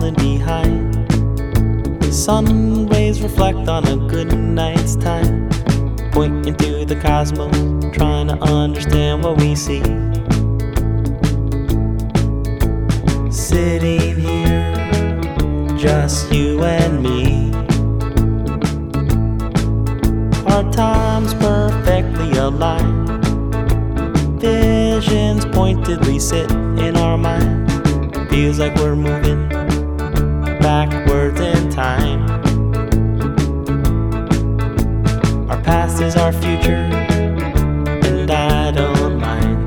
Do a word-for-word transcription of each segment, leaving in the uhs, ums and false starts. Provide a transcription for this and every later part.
falling behind. Sun rays reflect on a good night's time, pointing to the cosmos, trying to understand what we see. Sitting here, just you and me. Our times perfectly aligned. Visions pointedly sit in our minds. Feels like we're moving backwards in time. Our past is our future, and I don't mind.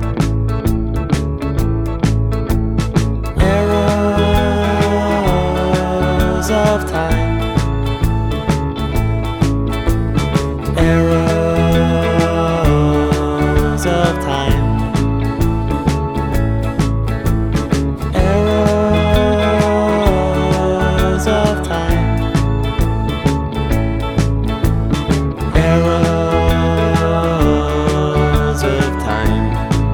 Arrows of time. Arrows of time. Arrows of time. Arrows of time.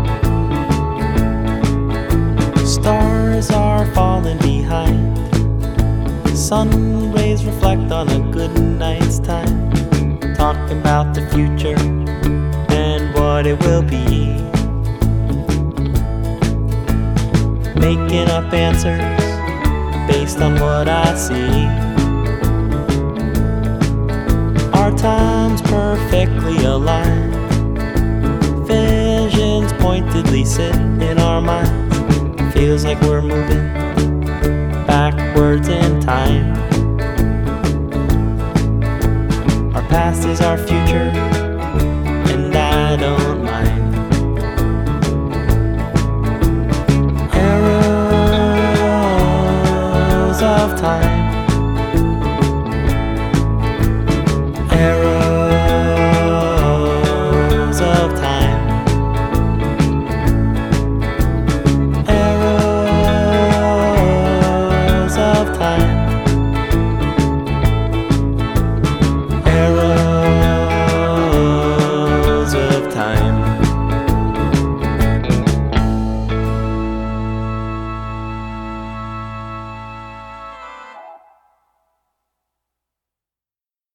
Stars are falling behind. Sun rays reflect on a good night's time, talking about the future and what it will be. Making up answers based on what I see. Our times perfectly aligned. Visions pointedly sit in our minds. Feels like we're moving backwards in time. Our past is our future, and I don't mind. Arrows of time. Arrows